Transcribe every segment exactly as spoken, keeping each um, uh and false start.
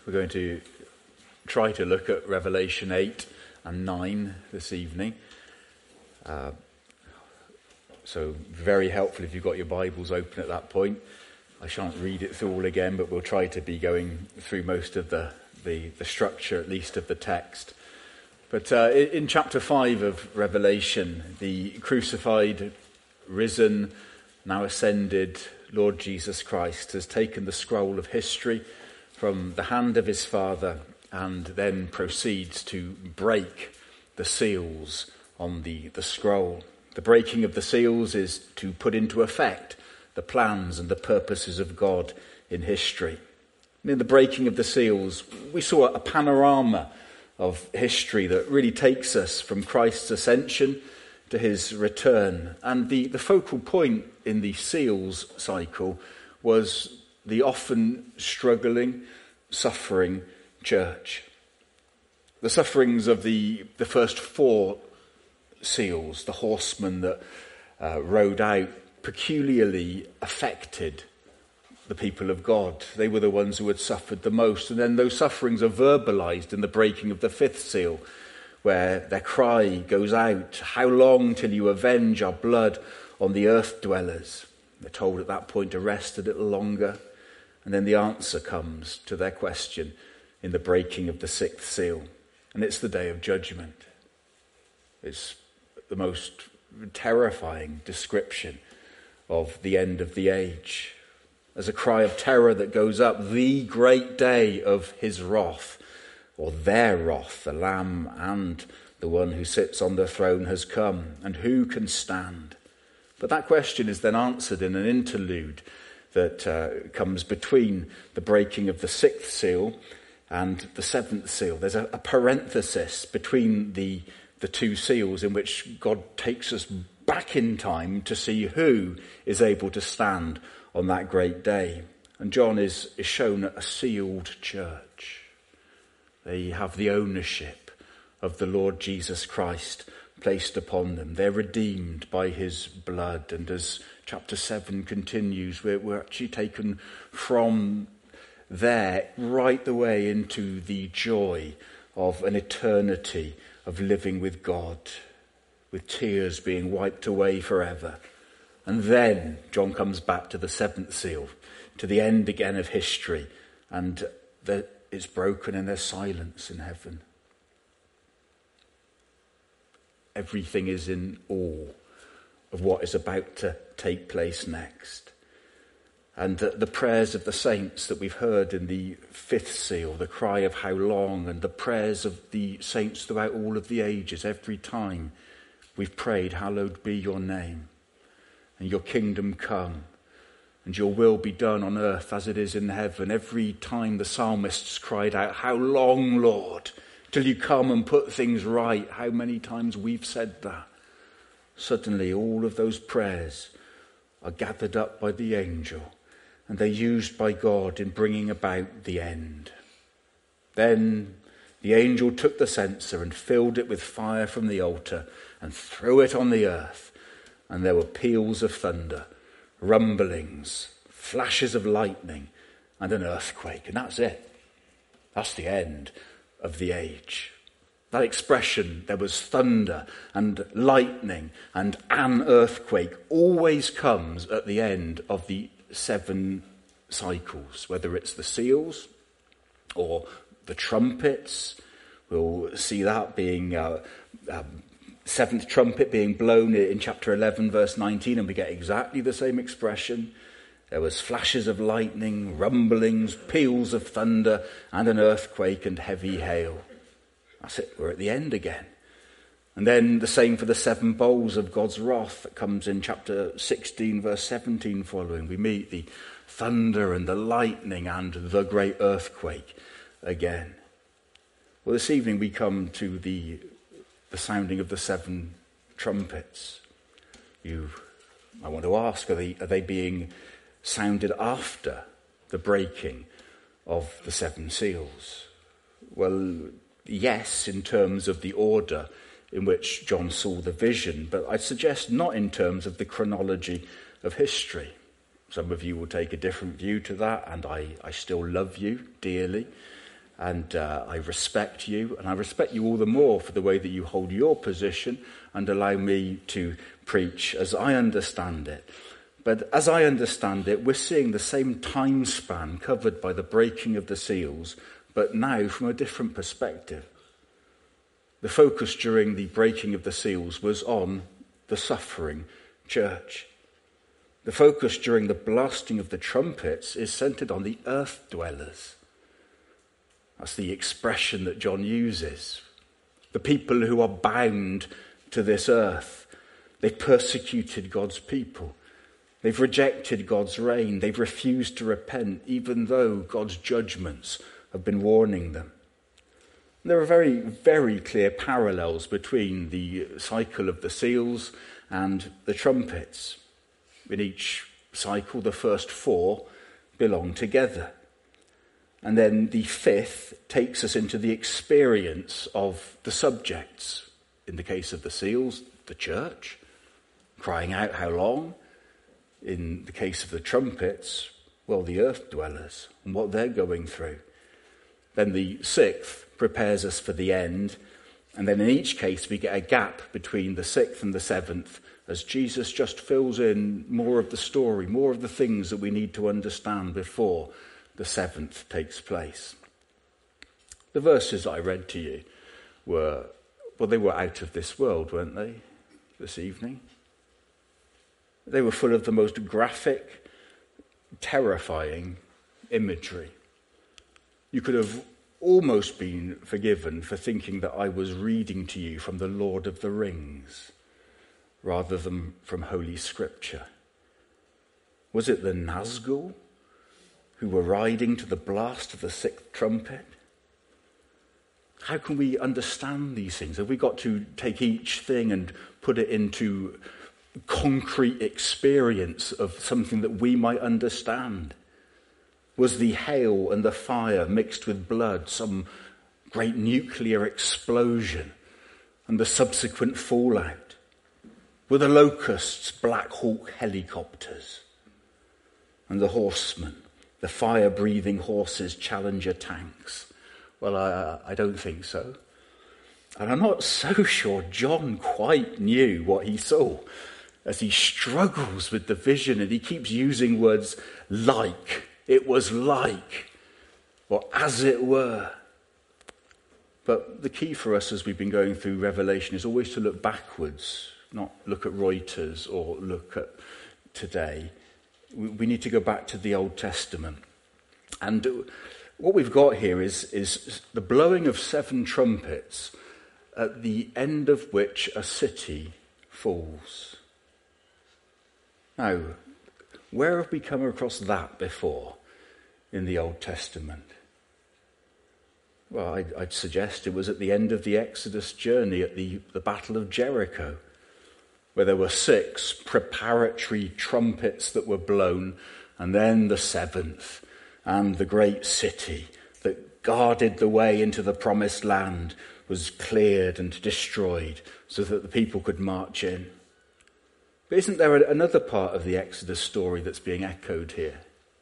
We're going to try to look at Revelation eight and nine this evening. Uh, so very helpful if you've got your Bibles open at that point. I shan't read it through all again, but we'll try to be going through most of the, the, the structure, at least, of the text. But uh, in chapter five of Revelation, the crucified, risen, now ascended Lord Jesus Christ has taken the scroll of history from the hand of his Father and then proceeds to break the seals on the, the scroll. The breaking of the seals is to put into effect the plans and the purposes of God in history. And in the breaking of the seals, we saw a panorama of history that really takes us from Christ's ascension to his return. And the, the focal point in the seals cycle was the often struggling, suffering church. The sufferings of the, the first four seals, the horsemen that uh, rode out, peculiarly affected the people of God. They were the ones who had suffered the most. And then those sufferings are verbalized in the breaking of the fifth seal, where their cry goes out, "How long till you avenge our blood on the earth dwellers?" They're told at that point to rest a little longer. And then the answer comes to their question in the breaking of the sixth seal. And it's the day of judgment. It's the most terrifying description of the end of the age. As a cry of terror that goes up, the great day of his wrath, or their wrath, the Lamb and the one who sits on the throne has come, and who can stand? But that question is then answered in an interlude that uh, comes between the breaking of the sixth seal and the seventh seal. There's a, a parenthesis between the, the two seals in which God takes us back in time to see who is able to stand on that great day. And John is, is shown a sealed church. They have the ownership of the Lord Jesus Christ placed upon them. They're redeemed by his blood. And as chapter seven continues, we're, we're actually taken from there right the way into the joy of an eternity of living with God, with tears being wiped away forever. And then John comes back to the seventh seal, to the end again of history, and the, it's broken and there's silence in heaven. Everything is in awe of what is about to take place next. And the, the prayers of the saints that we've heard in the fifth seal, the cry of how long, and the prayers of the saints throughout all of the ages, every time we've prayed, hallowed be your name, and your kingdom come, and your will be done on earth as it is in heaven. Every time the psalmists cried out, how long, Lord, till you come and put things right? How many times we've said that? Suddenly all of those prayers are gathered up by the angel, and they're used by God in bringing about the end. Then the angel took the censer and filled it with fire from the altar and threw it on the earth, and there were peals of thunder, rumblings, flashes of lightning, and an earthquake. And that's it. That's the end of the age. That expression, there was thunder and lightning and an earthquake, always comes at the end of the seven cycles, whether it's the seals or the trumpets. We'll see that being uh, um, seventh trumpet being blown in chapter eleven, verse nineteen, and we get exactly the same expression. There was flashes of lightning, rumblings, peals of thunder, and an earthquake and heavy hail. That's it, we're at the end again. And then the same for the seven bowls of God's wrath that comes in chapter sixteen, verse seventeen following. We meet the thunder and the lightning and the great earthquake again. Well, this evening we come to the, the sounding of the seven trumpets. You, I want to ask, are they, are they being sounded after the breaking of the seven seals? Well, yes, in terms of the order in which John saw the vision, but I'd suggest not in terms of the chronology of history. Some of you will take a different view to that, and I, I still love you dearly. And uh, I respect you, and I respect you all the more for the way that you hold your position and allow me to preach as I understand it. But as I understand it, we're seeing the same time span covered by the breaking of the seals, but now from a different perspective. The focus during the breaking of the seals was on the suffering church. The focus during the blasting of the trumpets is centered on the earth dwellers. That's the expression that John uses. The people who are bound to this earth. They've persecuted God's people. They've rejected God's reign. They've refused to repent, even though God's judgments have been warning them. And there are very, very clear parallels between the cycle of the seals and the trumpets. In each cycle, the first four belong together. And then the fifth takes us into the experience of the subjects. In the case of the seals, the church, crying out, how long? In the case of the trumpets, well, the earth dwellers and what they're going through. Then the sixth prepares us for the end. And then in each case, we get a gap between the sixth and the seventh as Jesus just fills in more of the story, more of the things that we need to understand before the seventh takes place. The verses I read to you were, well, they were out of this world, weren't they, this evening? They were full of the most graphic, terrifying imagery. You could have almost been forgiven for thinking that I was reading to you from the Lord of the Rings rather than from Holy Scripture. Was it the Nazgul who were riding to the blast of the sixth trumpet? How can we understand these things? Have we got to take each thing and put it into concrete experience of something that we might understand? Was the hail and the fire mixed with blood some great nuclear explosion and the subsequent fallout? Were the locusts Black Hawk helicopters? And the horsemen, the fire-breathing horses, Challenger tanks? Well, I, I don't think so. And I'm not so sure John quite knew what he saw as he struggles with the vision, and he keeps using words like, it was like, or as it were. But the key for us as we've been going through Revelation is always to look backwards, not look at Reuters or look at today. We need to go back to the Old Testament. And what we've got here is, is the blowing of seven trumpets, at the end of which a city falls. Now, where have we come across that before in the Old Testament? Well, I'd, I'd suggest it was at the end of the Exodus journey at the, the Battle of Jericho, where there were six preparatory trumpets that were blown, and then the seventh, and the great city that guarded the way into the promised land was cleared and destroyed so that the people could march in. But isn't there another part of the Exodus story that's being echoed here?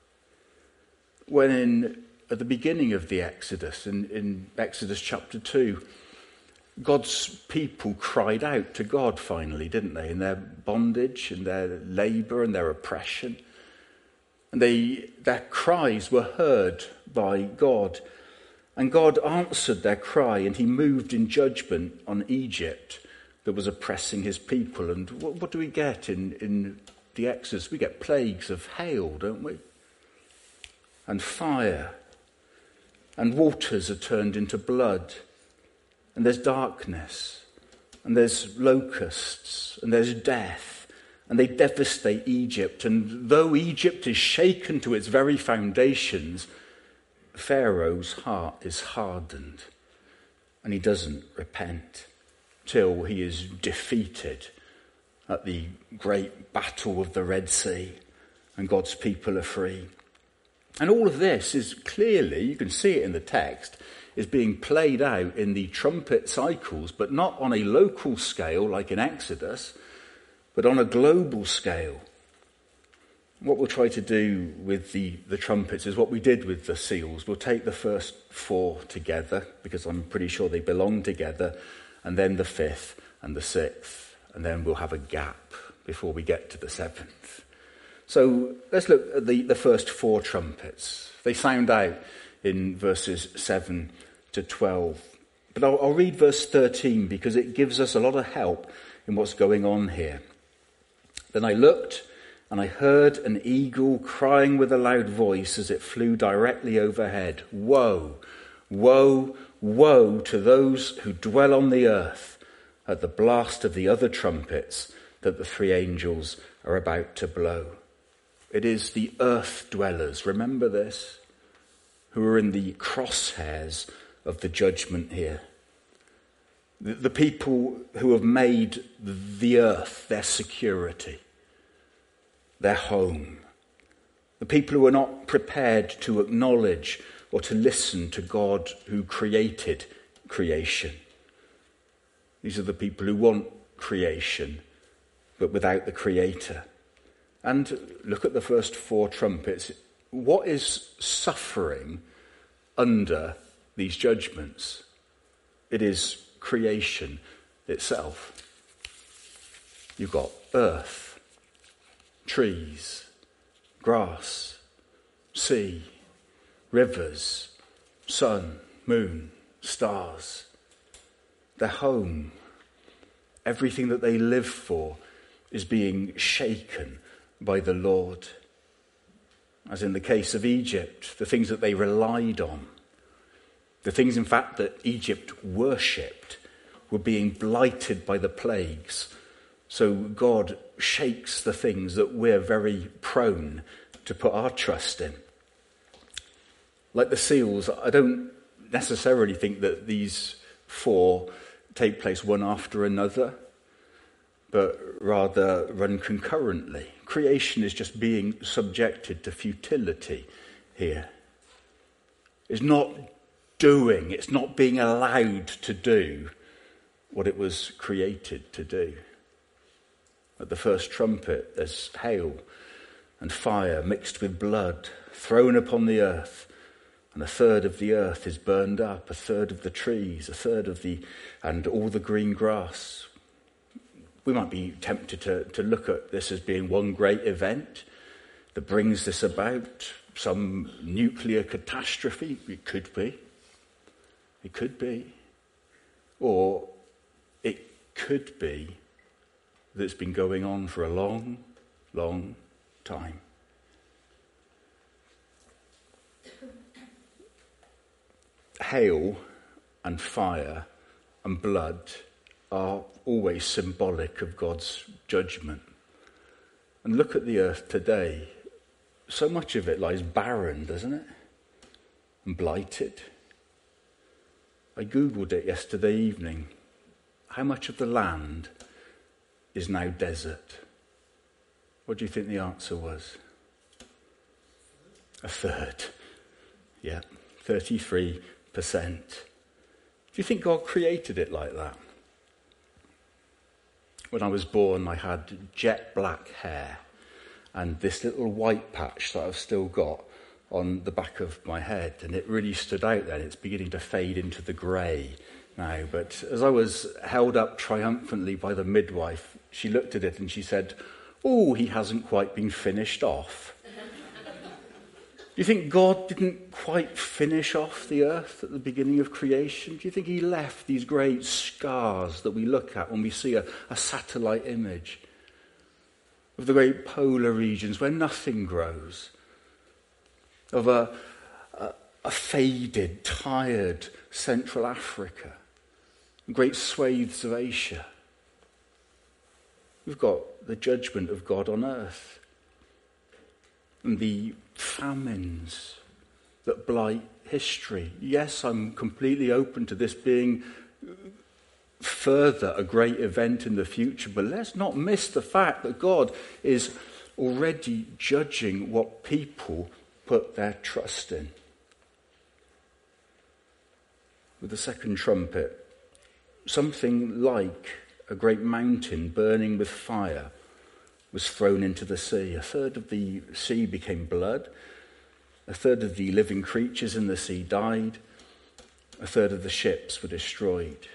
When in, at the beginning of the Exodus, in, in Exodus chapter two, God's people cried out to God finally, didn't they? In their bondage, in their labour, and their oppression. And they, their cries were heard by God. And God answered their cry, and he moved in judgment on Egypt that was oppressing his people. And what, what do we get in, in the Exodus? We get plagues of hail, don't we? And fire. And waters are turned into blood. And there's darkness. And there's locusts. And there's death. And they devastate Egypt. And though Egypt is shaken to its very foundations, Pharaoh's heart is hardened. And he doesn't repent till he is defeated at the great battle of the Red Sea and God's people are free. And all of this is clearly, you can see it in the text, is being played out in the trumpet cycles, but not on a local scale like in Exodus, but on a global scale. What we'll try to do with the, the trumpets is what we did with the seals. We'll take the first four together, because I'm pretty sure they belong together, and then the fifth and the sixth, and then we'll have a gap before we get to the seventh. So let's look at the, the first four trumpets. They sound out in verses seven to twelve. But I'll, I'll read verse thirteen because it gives us a lot of help in what's going on here. Then I looked, and I heard an eagle crying with a loud voice as it flew directly overhead. Woe, woe, woe to those who dwell on the earth at the blast of the other trumpets that the three angels are about to blow. It is the earth dwellers, remember this, who are in the crosshairs of the judgment here. The, the people who have made the earth their security, their home. The people who are not prepared to acknowledge or to listen to God who created creation. These are the people who want creation, but without the Creator. And look at the first four trumpets. What is suffering under these judgments? It is creation itself. You've got earth, trees, grass, sea, rivers, sun, moon, stars. Their home, everything that they live for, is being shaken by the Lord. As in the case of Egypt, the things that they relied on, the things in fact that Egypt worshipped, were being blighted by the plagues. So God shakes the things that we're very prone to put our trust in. Like the seals, I don't necessarily think that these four take place one after another, but rather run concurrently. Creation is just being subjected to futility here. It's not doing, it's not being allowed to do what it was created to do. At the first trumpet, there's hail and fire mixed with blood thrown upon the earth, and a third of the earth is burned up, a third of the trees, a third of the, and all the green grass. We might be tempted to, to look at this as being one great event that brings this about, some nuclear catastrophe. It could be. It could be. Or it could be that it's been going on for a long, long time. Hail and fire and blood are always symbolic of God's judgment. And look at the earth today. So much of it lies barren, doesn't it? And blighted. I googled it yesterday evening. How much of the land is now desert? What do you think the answer was? A third. Yeah, thirty-three percent. Do you think God created it like that? When I was born, I had jet black hair and this little white patch that I've still got on the back of my head, and it really stood out then. It's beginning to fade into the grey now, but as I was held up triumphantly by the midwife, she looked at it and she said, "Oh, he hasn't quite been finished off." Do you think God didn't quite finish off the earth at the beginning of creation? Do you think he left these great scars that we look at when we see a, a satellite image of the great polar regions where nothing grows, of a, a, a faded, tired Central Africa, great swathes of Asia? We've got the judgment of God on earth. And the famines that blight history. Yes, I'm completely open to this being further a great event in the future, but let's not miss the fact that God is already judging what people put their trust in. With the second trumpet, something like a great mountain burning with fire was thrown into the sea. A third of the sea became blood. A third of the living creatures in the sea died. A third of the ships were destroyed.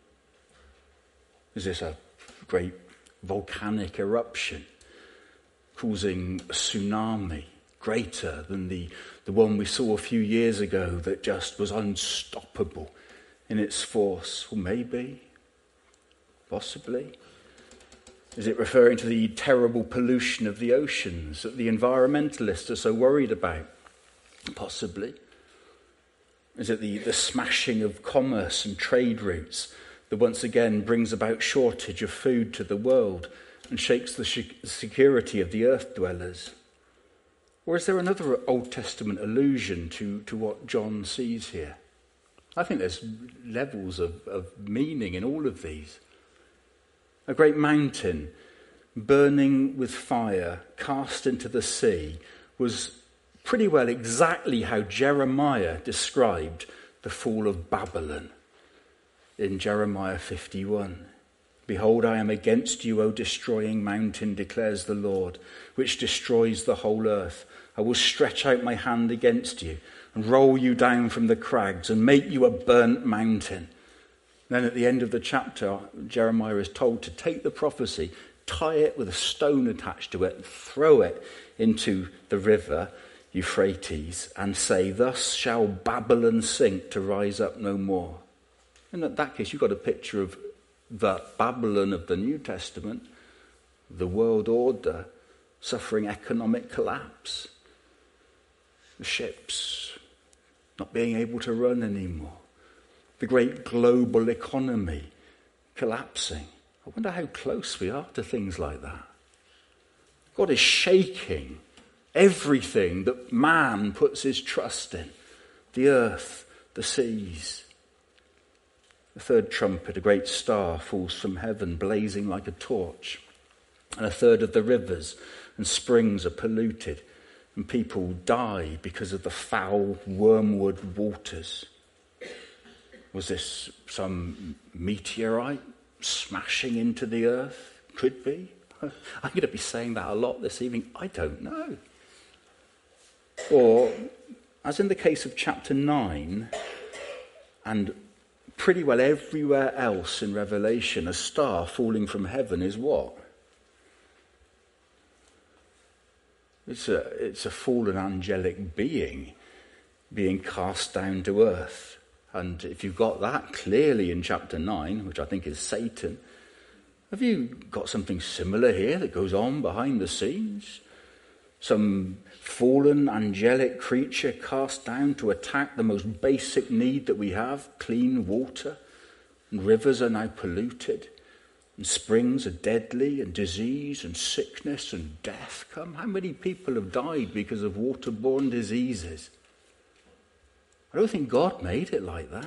Is this a great volcanic eruption causing a tsunami greater than the, the one we saw a few years ago that just was unstoppable in its force? Well, maybe, possibly. Is it referring to the terrible pollution of the oceans that the environmentalists are so worried about? Possibly. Is it the, the smashing of commerce and trade routes that once again brings about shortage of food to the world and shakes the sh- security of the earth dwellers? Or is there another Old Testament allusion to, to what John sees here? I think there's levels of, of meaning in all of these. A great mountain burning with fire cast into the sea was pretty well exactly how Jeremiah described the fall of Babylon in Jeremiah fifty-one. Behold, I am against you, O destroying mountain, declares the Lord, which destroys the whole earth. I will stretch out my hand against you and roll you down from the crags and make you a burnt mountain. Then at the end of the chapter, Jeremiah is told to take the prophecy, tie it with a stone attached to it, and throw it into the river Euphrates, and say, thus shall Babylon sink to rise up no more. And in that case, you've got a picture of the Babylon of the New Testament, the world order, suffering economic collapse, the ships not being able to run anymore, the great global economy collapsing. I wonder how close we are to things like that. God is shaking everything that man puts his trust in. The earth, the seas. The third trumpet, a great star, falls from heaven, blazing like a torch. And a third of the rivers and springs are polluted, and people die because of the foul wormwood waters. Was this some meteorite smashing into the earth? Could be. I'm going to be saying that a lot this evening. I don't know. Or, as in the case of chapter nine, and pretty well everywhere else in Revelation, a star falling from heaven is what? It's a, it's a fallen angelic being being cast down to earth. And if you've got that clearly in chapter nine, which I think is Satan, have you got something similar here that goes on behind the scenes? Some fallen angelic creature cast down to attack the most basic need that we have, clean water, and rivers are now polluted, and springs are deadly, and disease and sickness and death come. How many people have died because of waterborne diseases? I don't think God made it like that.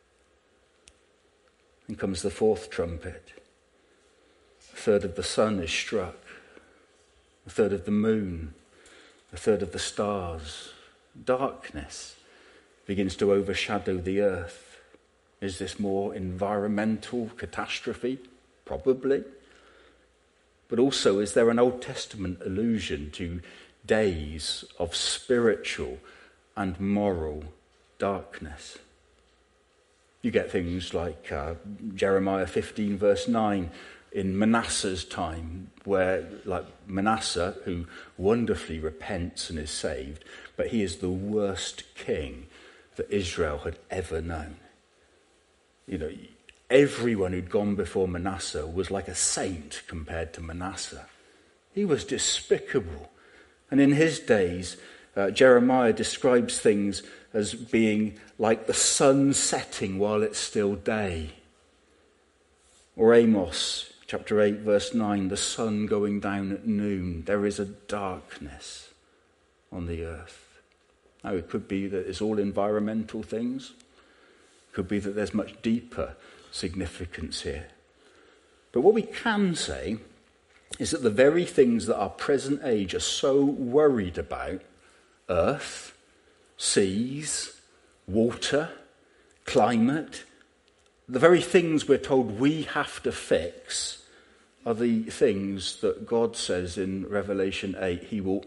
Then comes the fourth trumpet. A third of the sun is struck. A third of the moon. A third of the stars. Darkness begins to overshadow the earth. Is this more environmental catastrophe? Probably. But also, is there an Old Testament allusion to days of spiritual and moral darkness? You get things like uh, Jeremiah fifteen verse nine in Manasseh's time, where like Manasseh, who wonderfully repents and is saved, but he is the worst king that Israel had ever known. You know, everyone who'd gone before Manasseh was like a saint compared to Manasseh. He was despicable. And in his days, uh, Jeremiah describes things as being like the sun setting while it's still day. Or Amos chapter eight verse nine, the sun going down at noon. There is a darkness on the earth. Now it could be that it's all environmental things. It could be that there's much deeper significance here. But what we can say is that the very things that our present age are so worried about, earth, seas, water, climate, the very things we're told we have to fix are the things that God says in Revelation eight he will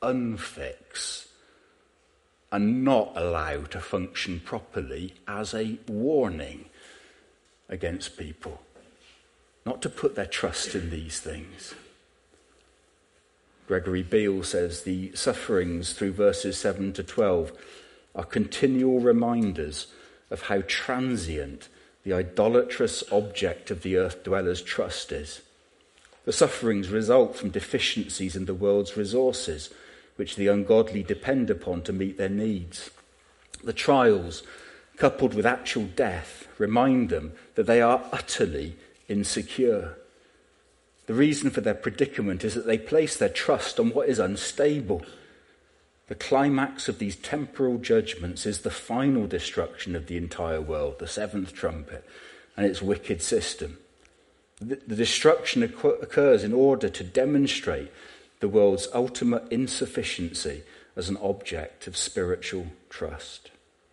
unfix and not allow to function properly as a warning against people, not to put their trust in these things. Gregory Beale says the sufferings through verses seven to twelve are continual reminders of how transient the idolatrous object of the earth dwellers' trust is. The sufferings result from deficiencies in the world's resources, which the ungodly depend upon to meet their needs. The trials, coupled with actual death, remind them that they are utterly insecure. The reason for their predicament is that they place their trust on what is unstable. The climax of these temporal judgments is the final destruction of the entire world, the seventh trumpet, and its wicked system. The, the destruction occurs in order to demonstrate the world's ultimate insufficiency as an object of spiritual trust.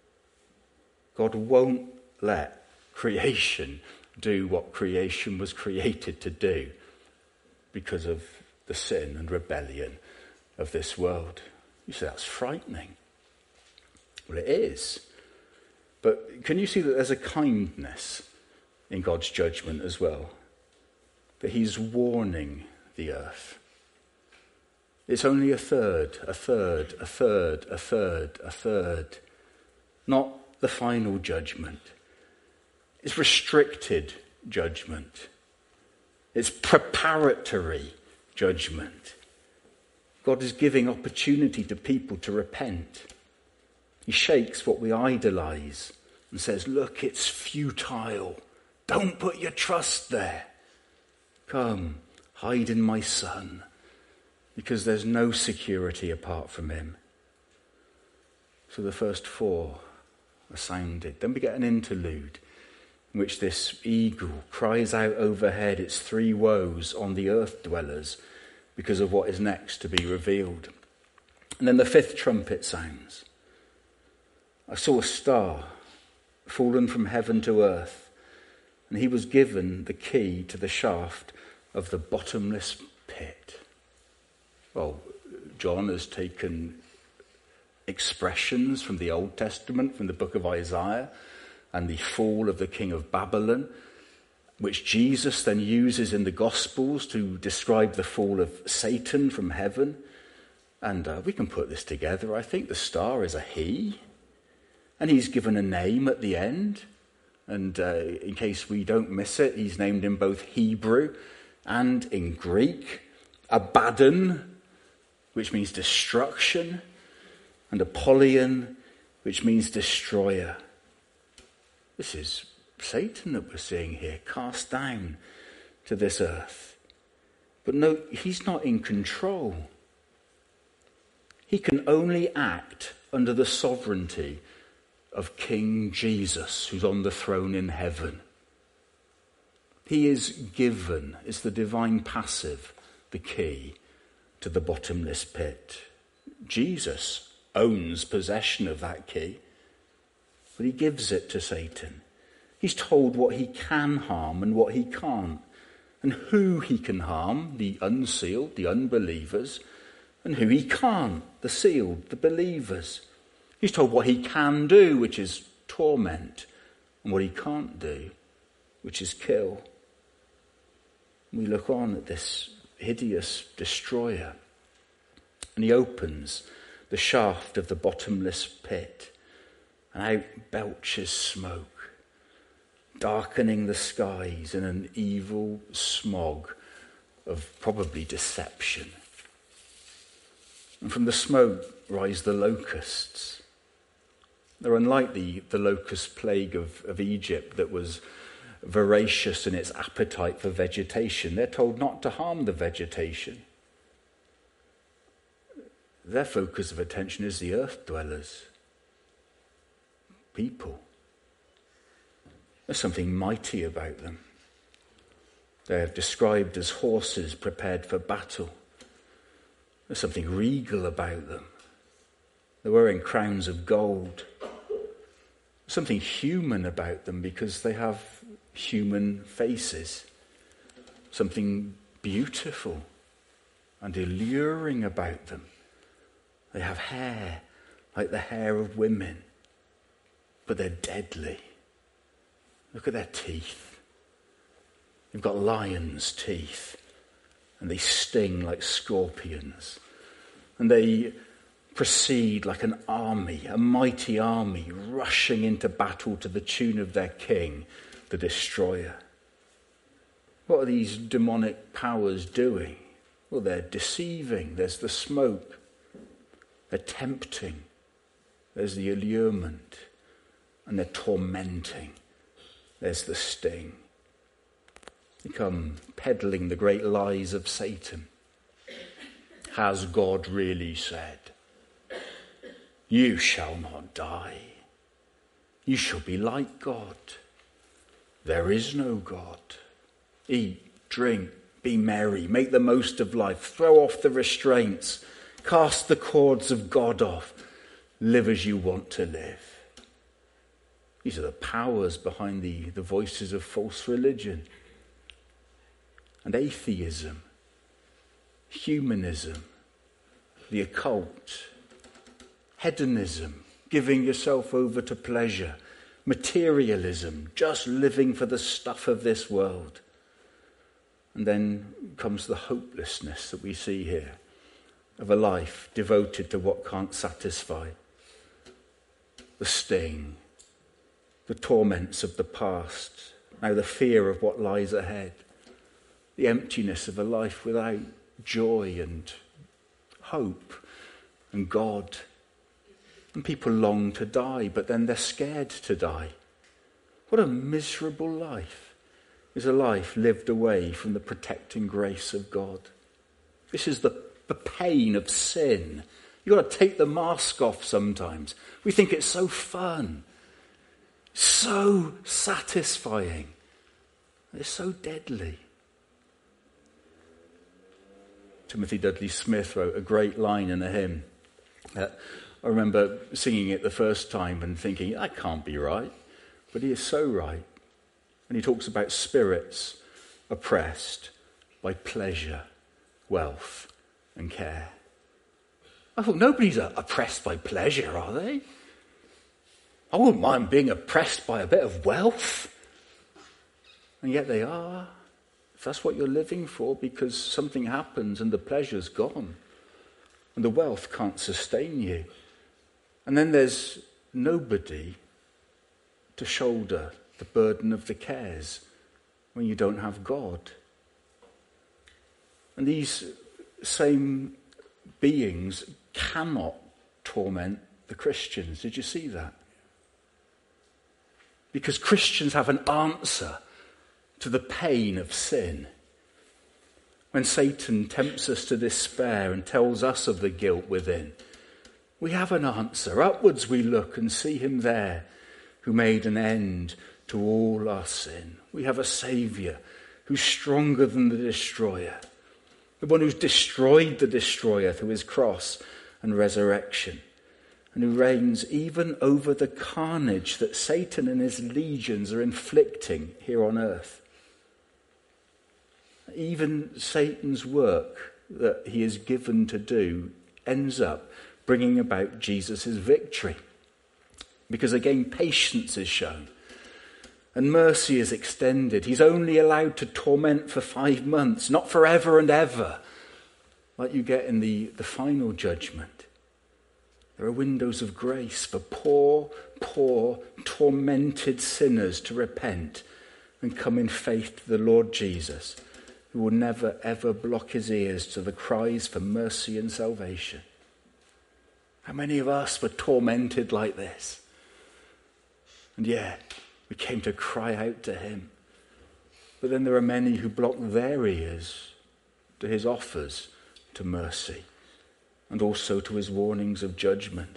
God won't let creation do what creation was created to do because of the sin and rebellion of this world. You say, that's frightening. Well, it is. But can you see that there's a kindness in God's judgment as well? That he's warning the earth. It's only a third, a third, a third, a third, a third. Not the final judgment. It's restricted judgment. It's preparatory judgment. God is giving opportunity to people to repent. He shakes what we idolize and says, look, it's futile. Don't put your trust there. Come, hide in my Son, because there's no security apart from him. So the first four are sounded. Then we get an interlude in which this eagle cries out overhead its three woes on the earth dwellers because of what is next to be revealed. And then the fifth trumpet sounds. I saw a star fallen from heaven to earth, and he was given the key to the shaft of the bottomless pit. Well, John has taken expressions from the Old Testament, from the book of Isaiah, and the fall of the king of Babylon, which Jesus then uses in the Gospels to describe the fall of Satan from heaven. And uh, we can put this together. I think the star is a he, and he's given a name at the end. And uh, in case we don't miss it, he's named in both Hebrew and in Greek. Abaddon, which means destruction, and Apollyon, which means destroyer. This is Satan that we're seeing here, cast down to this earth. But no, he's not in control. He can only act under the sovereignty of King Jesus, who's on the throne in heaven. He is given, it's the divine passive, the key to the bottomless pit. Jesus owns possession of that key, but he gives it to Satan. He's told what he can harm and what he can't, and who he can harm, the unsealed, the unbelievers, and who he can't, the sealed, the believers. He's told what he can do, which is torment, and what he can't do, which is kill. We look on at this hideous destroyer, and he opens the shaft of the bottomless pit, and out belches smoke, darkening the skies in an evil smog of probably deception. And from the smoke rise the locusts. They're unlike the, the locust plague of, of Egypt that was voracious in its appetite for vegetation. They're told not to harm the vegetation. Their focus of attention is the earth dwellers. People. There's something mighty about them. They're described as horses prepared for battle. There's something regal about them. They're wearing crowns of gold. There's something human about them because they have human faces. something beautiful and alluring about them. They have hair like the hair of women, but they're deadly. Look at their teeth. They've got lion's teeth, and they sting like scorpions. And they proceed like an army, a mighty army, rushing into battle to the tune of their king, the destroyer. What are these demonic powers doing? Well, they're deceiving. There's the smoke. They're tempting. There's the allurement. And they're tormenting. There's the sting. They come peddling the great lies of Satan. Has God really said, you shall not die? You shall be like God. There is no God. Eat, drink, be merry, make the most of life, throw off the restraints, cast the cords of God off, live as you want to live. These are the powers behind the, the voices of false religion and atheism, humanism, the occult, hedonism, giving yourself over to pleasure, materialism, just living for the stuff of this world. And then comes the hopelessness that we see here of a life devoted to what can't satisfy. The sting, the torments of the past, now the fear of what lies ahead, the emptiness of a life without joy and hope and God. And people long to die, but then they're scared to die. What a miserable life is a life lived away from the protecting grace of God. This is the, the pain of sin. You've got to take the mask off sometimes. We think it's so fun, so satisfying. It's so deadly. Timothy Dudley Smith wrote a great line in a hymn. Uh, I remember singing it the first time and thinking, that can't be right. But he is so right. And he talks about spirits oppressed by pleasure, wealth, and care. I thought, nobody's oppressed by pleasure, are they? I wouldn't mind being oppressed by a bit of wealth. And yet they are. If that's what you're living for, because something happens and the pleasure's gone, and the wealth can't sustain you. And then there's nobody to shoulder the burden of the cares when you don't have God. And these same beings cannot torment the Christians. Did you see that? Because Christians have an answer to the pain of sin. When Satan tempts us to despair and tells us of the guilt within, we have an answer. Upwards we look and see him there who made an end to all our sin. We have a Saviour who's stronger than the destroyer, the one who's destroyed the destroyer through his cross and resurrection, and who reigns even over the carnage that Satan and his legions are inflicting here on earth. Even Satan's work that he is given to do ends up bringing about Jesus' victory. Because again, patience is shown and mercy is extended. He's only allowed to torment for five months, not forever and ever, like you get in the, the final judgment. There are windows of grace for poor, poor, tormented sinners to repent and come in faith to the Lord Jesus, who will never, ever block his ears to the cries for mercy and salvation. How many of us were tormented like this? And yet, we came to cry out to him. But then there are many who block their ears to his offers to mercy and also to his warnings of judgment.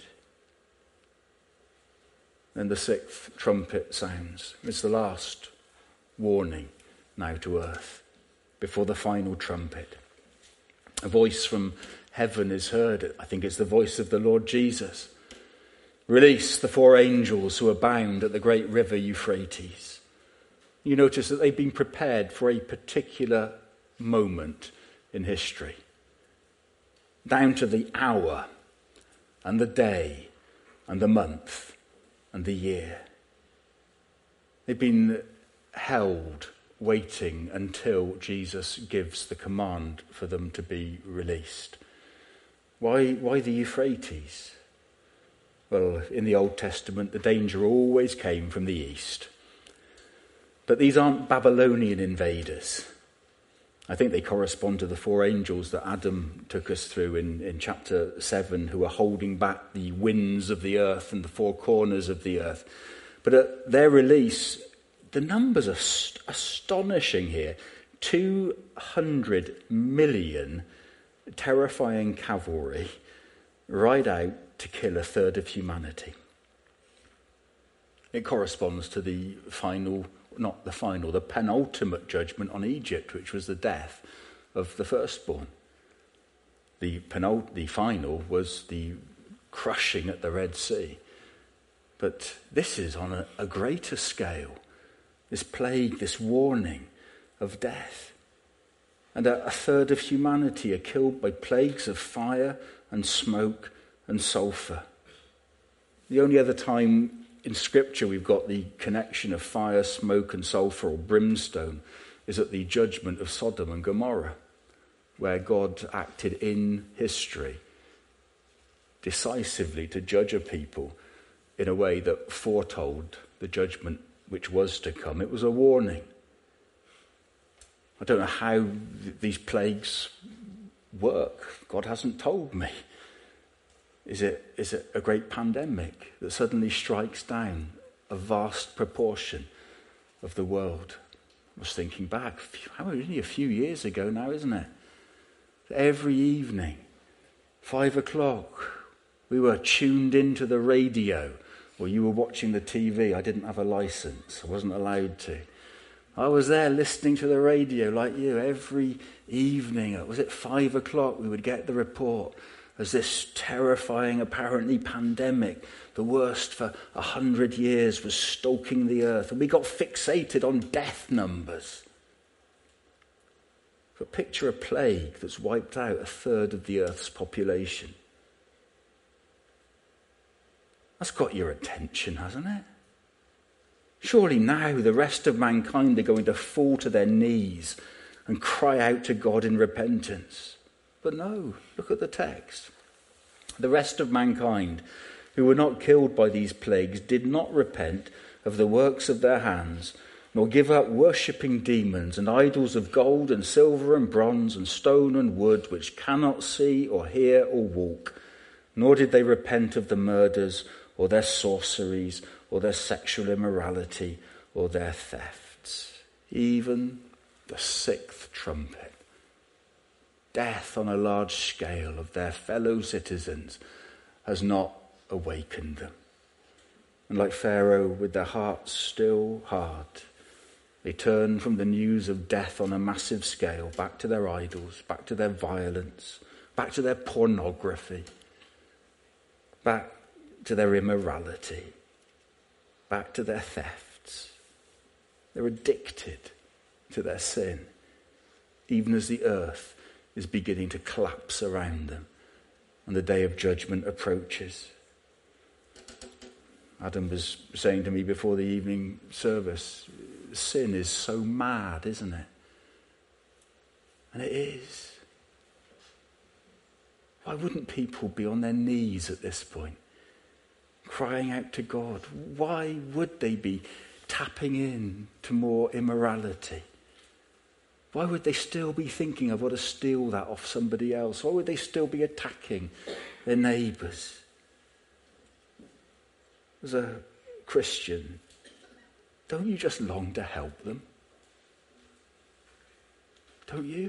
Then the sixth trumpet sounds. It's the last warning now to earth before the final trumpet. A voice from heaven is heard. I think it's the voice of the Lord Jesus. Release the four angels who are bound at the great river Euphrates. You notice that they've been prepared for a particular moment in history, down to the hour and the day and the month and the year. They've been held, waiting until Jesus gives the command for them to be released. Why, why the Euphrates? Well, in the Old Testament, the danger always came from the east. But these aren't Babylonian invaders. I think they correspond to the four angels that Adam took us through in, in chapter seven, who are holding back the winds of the earth and the four corners of the earth. But at their release, the numbers are st- astonishing here. two hundred million terrifying cavalry ride out to kill a third of humanity. It corresponds to the final, not the final, the penultimate judgment on Egypt, which was the death of the firstborn. The penult- the final was the crushing at the Red Sea. But this is on a, a greater scale. This plague, this warning of death. And a, a third of humanity are killed by plagues of fire and smoke and sulphur. The only other time in Scripture we've got the connection of fire, smoke and sulphur or brimstone is at the judgment of Sodom and Gomorrah, where God acted in history decisively to judge a people in a way that foretold the judgment which was to come. It was a warning. I don't know how th- these plagues work. God hasn't told me. Is it, is it a great pandemic that suddenly strikes down a vast proportion of the world? I was thinking back, how only a few years ago now, isn't it? Every evening, five o'clock, we were tuned into the radio, or you were watching the T V. I didn't have a license. I wasn't allowed to. I was there listening to the radio like you every evening. It was at five o'clock we would get the report as this terrifying, apparently pandemic, the worst for a hundred years, was stalking the earth. And we got fixated on death numbers. But picture a plague that's wiped out a third of the earth's population. That's got your attention, hasn't it? Surely now the rest of mankind are going to fall to their knees and cry out to God in repentance. But no, look at the text. The rest of mankind who were not killed by these plagues did not repent of the works of their hands, nor give up worshipping demons and idols of gold and silver and bronze and stone and wood, which cannot see or hear or walk, nor did they repent of the murders or their sorceries or their sexual immorality or their thefts. Even the sixth trumpet, death on a large scale of their fellow citizens, has not awakened them. And like Pharaoh, with their hearts still hard, they turn from the news of death on a massive scale back to their idols, back to their violence, back to their pornography, back to their immorality, back to their thefts. They're addicted to their sin, even as the earth is beginning to collapse around them and the day of judgment approaches. Adam was saying to me before the evening service, sin is so mad, isn't it? And it is. Why wouldn't people be on their knees at this point, crying out to God? Why would they be tapping in to more immorality? Why would they still be thinking of how to steal that off somebody else? Why would they still be attacking their neighbours? As a Christian, don't you just long to help them? Don't you?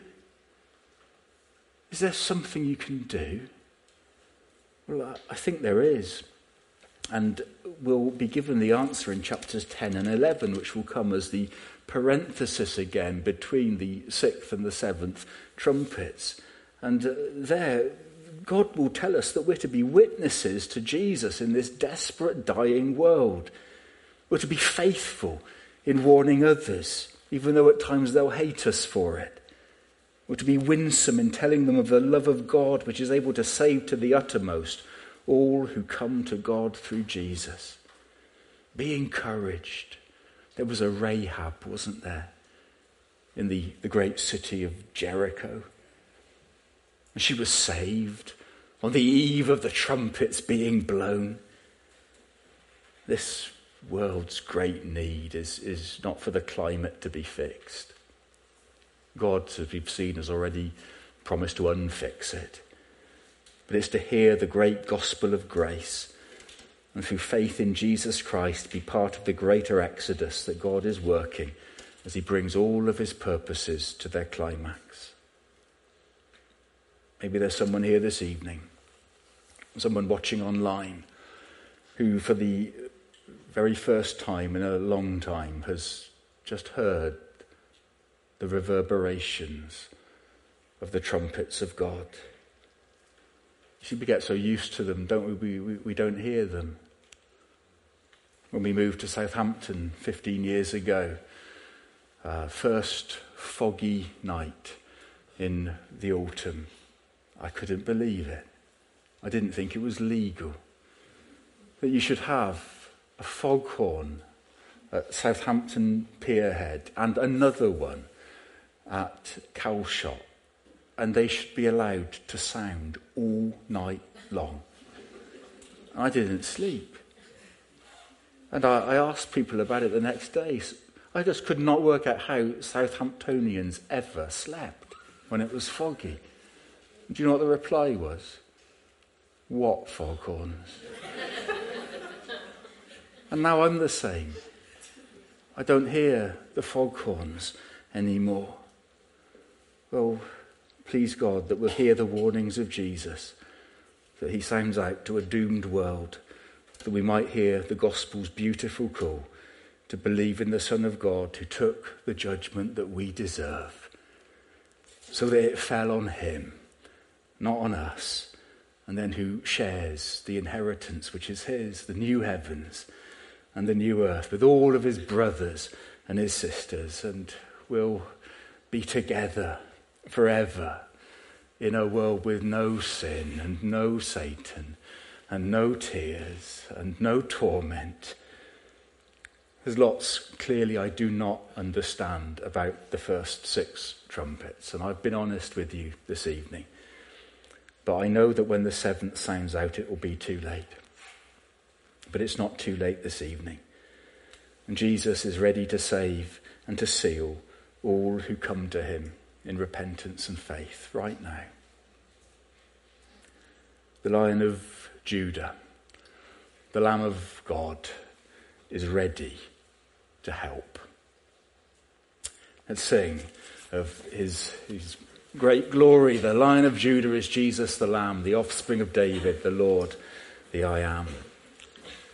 Is there something you can do? Well, I think there is. And we'll be given the answer in chapters ten and eleven, which will come as the parenthesis again between the sixth and the seventh trumpets. And uh, there, God will tell us that we're to be witnesses to Jesus in this desperate, dying world. We're to be faithful in warning others, even though at times they'll hate us for it. or to be winsome in telling them of the love of God, which is able to save to the uttermost all who come to God through Jesus. Be encouraged. There was a Rahab, wasn't there, in the, the great city of Jericho. And she was saved on the eve of the trumpets being blown. This world's great need is, is not for the climate to be fixed. God, as we've seen, has already promised to unfix it. But it's to hear the great gospel of grace and through faith in Jesus Christ be part of the greater exodus that God is working as he brings all of his purposes to their climax. Maybe there's someone here this evening, someone watching online, who for the very first time in a long time has just heard the reverberations of the trumpets of God. You see, we get so used to them, don't we? We, we, we don't hear them. When we moved to Southampton fifteen years ago, uh, first foggy night in the autumn, I couldn't believe it. I didn't think it was legal that you should have a foghorn at Southampton Pierhead and another one at Calshot, and they should be allowed to sound all night long. I didn't sleep. And I, I asked people about it the next day. I just could not work out how Southamptonians ever slept when it was foggy. Do you know what the reply was? What foghorns? And now I'm the same. I don't hear the foghorns anymore. Well, please God that we'll hear the warnings of Jesus, that he sounds out to a doomed world, that we might hear the gospel's beautiful call to believe in the Son of God who took the judgment that we deserve, so that it fell on him, not on us, and then who shares the inheritance which is his, the new heavens and the new earth, with all of his brothers and his sisters, and will be together forever in a world with no sin and no Satan and no tears and no torment. There's lots, clearly, I do not understand about the first six trumpets, and I've been honest with you this evening. But I know that when the seventh sounds out, it will be too late. But it's not too late this evening. And Jesus is ready to save and to seal all who come to him in repentance and faith right now. The Lion of Judah, the Lamb of God, is ready to help. Let's sing of his, his great glory. The Lion of Judah is Jesus the Lamb, the offspring of David, the Lord, the I Am.